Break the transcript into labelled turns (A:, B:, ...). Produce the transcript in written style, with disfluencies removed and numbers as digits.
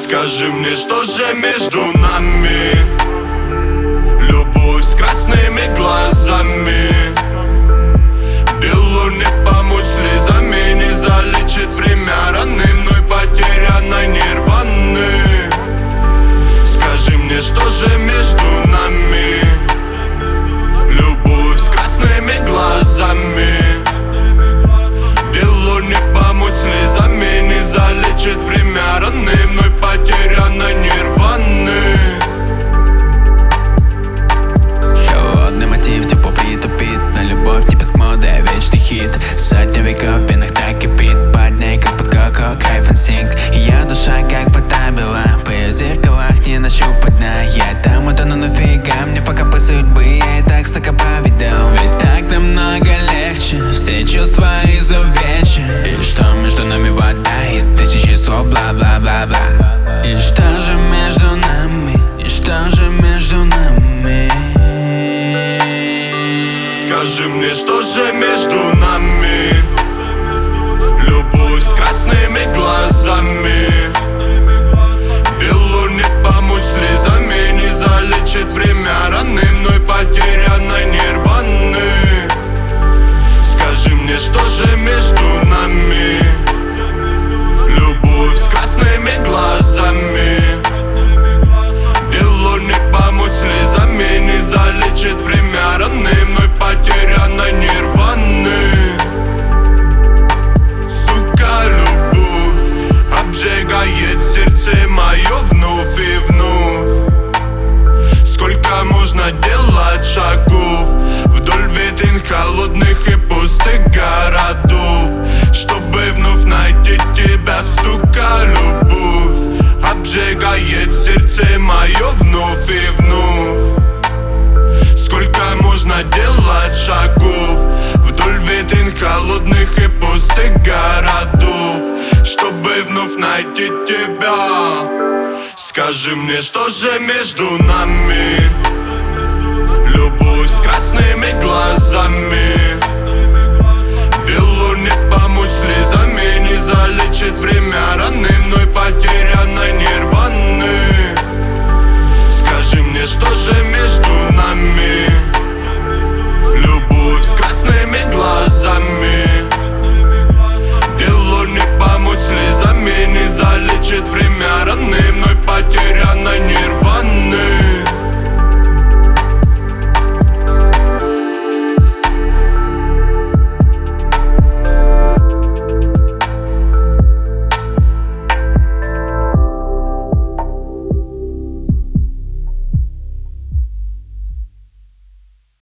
A: Скажи мне, что же между нами? Любовь с красными глазами. Делу не помочь слезами, не залечит время раны мной потерянной нирваны. Скажи мне, что же между нами? Любовь с красными глазами. Делу не помочь слезами, не залечит время раны мной потерянной нирваны.
B: Холодный мотив, тепло притупит, на любовь не мода, вечный хит. Сотня веков в венах так кипит, под ней как под коко, кайф, инстинкт. Ее душа как вода бела, по ее зеркалах не нащупать дна. Я там утону, но фига мне пока по судьбы, я и так столько повидал. Ведь так намного легче, все чувства изувечены. И что между нами вода из тысячи слов, бла-бла-бла-бла. И что же между нами, и что же между нами?
A: Скажи мне, что же между нами? Любовь с красными глазами. Делу не помочь слезами, не залечит время раны мной потерянной нирваны. Скажи мне, что же между нами? Любовь с красными глазами. Делу не помочь слезами, не залечит время раны мной потерянной нирваны. Сука, любовь обжигает сердце мое вновь и вновь. Сколько можно делать шагов вдоль витрин холодных и пустых городов, чтобы вновь найти тебя, сука, любовь обжигает сердце мое вновь и вновь. Сколько можно делать шагов вдоль витрин холодных и пустых городов, чтобы вновь найти тебя. Скажи мне, что же между нами? Любовь с красными глазами. Делу не помочь слезами, не залечит время раны мной потерянной нирваны.